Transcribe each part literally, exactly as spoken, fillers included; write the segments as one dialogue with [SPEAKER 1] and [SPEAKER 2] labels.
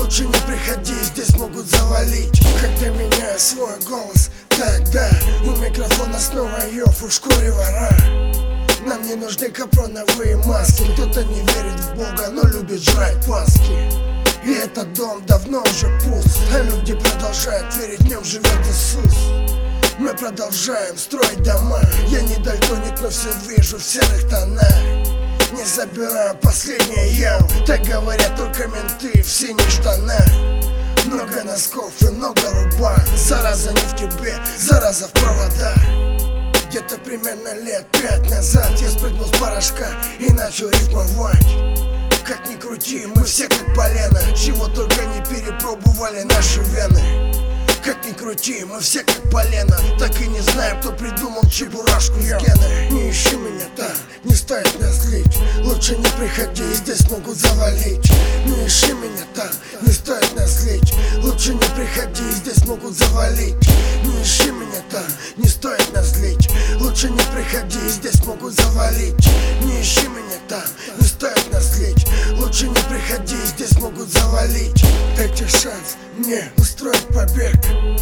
[SPEAKER 1] Лучше не приходи, здесь могут завалить. Когда меняю свой голос, тогда у микрофона снова Йов, в шкуре вора. Нам не нужны капроновые маски. Кто-то не верит в Бога, но любит жрать паски. И этот дом давно уже пуст, а люди продолжают верить, в нем живет Иисус. Мы продолжаем строить дома. Я не дальтоник, но все вижу в серых тонах. Не забираю последнее я. Так говорят только менты в синих штанах. Много носков и много рубах. Зараза не в тебе, зараза в проводах. Где-то примерно лет пять назад я спрыгнул с порошка и начал рифмовать. Как ни крути, мы все как полено. Чего только не перепробовали наши вены. Как ни крути, мы все как полено. Так и не знаем, кто придумал чебурашку с геной. Не ищи меня там, не стоит нас злить. Лучше не приходи, здесь могут завалить. Не ищи меня там, не стоит нас злить. Лучше не приходи, здесь могут завалить. Не ищи меня там, не стоит нас злить. Лучше не приходи, здесь могут завалить. Не ищи меня там, не стоит нас злить. Лучше не приходи, здесь могут завалить. Дайте шанс мне устроить побег.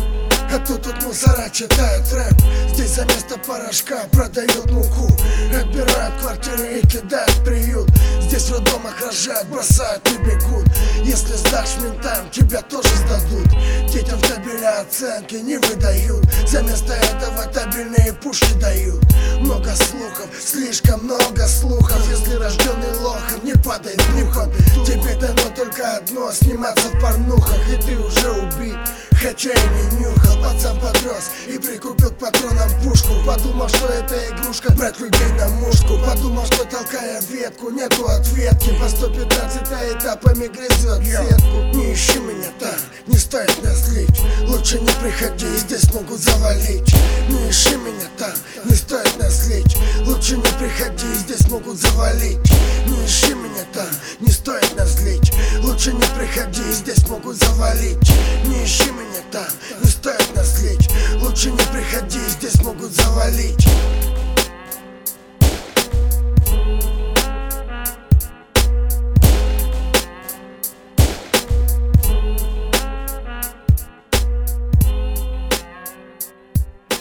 [SPEAKER 1] А то тут мусора читают рэп. Здесь за место порошка продают муку. Отбирают квартиры и кидают в приют. Здесь в роддомах рожают, бросают и бегут. Если сдашь ментам, тебя тоже сдадут. Детям в табеле оценки не выдают. За место этого табельные пушки дают. Много слухов, слишком много слухов. Если рожденный лохом, не падай духом. Тебе дано только одно — сниматься в порнухах. И ты уже убит, хотя и не нюхал. Пацан подрос и прикупил к патронам пушку. Подумал, что это игрушка, брать людей на мушку. Подумал, что толкая ветку, нету ответки. По сто пятнадцать этапами грызет сетку. Не ищи меня там, не стоит нас злить. Лучше не приходи, здесь могут завалить. Не ищи меня там, не стоит нас злить. Лучше не приходи, здесь могут завалить. Не ищи меня там, не стоит нас злить. Лучше не приходи, здесь могут завалить. Не ищи меня там, не стоит нас злить. Лучше не приходи, здесь могут завалить.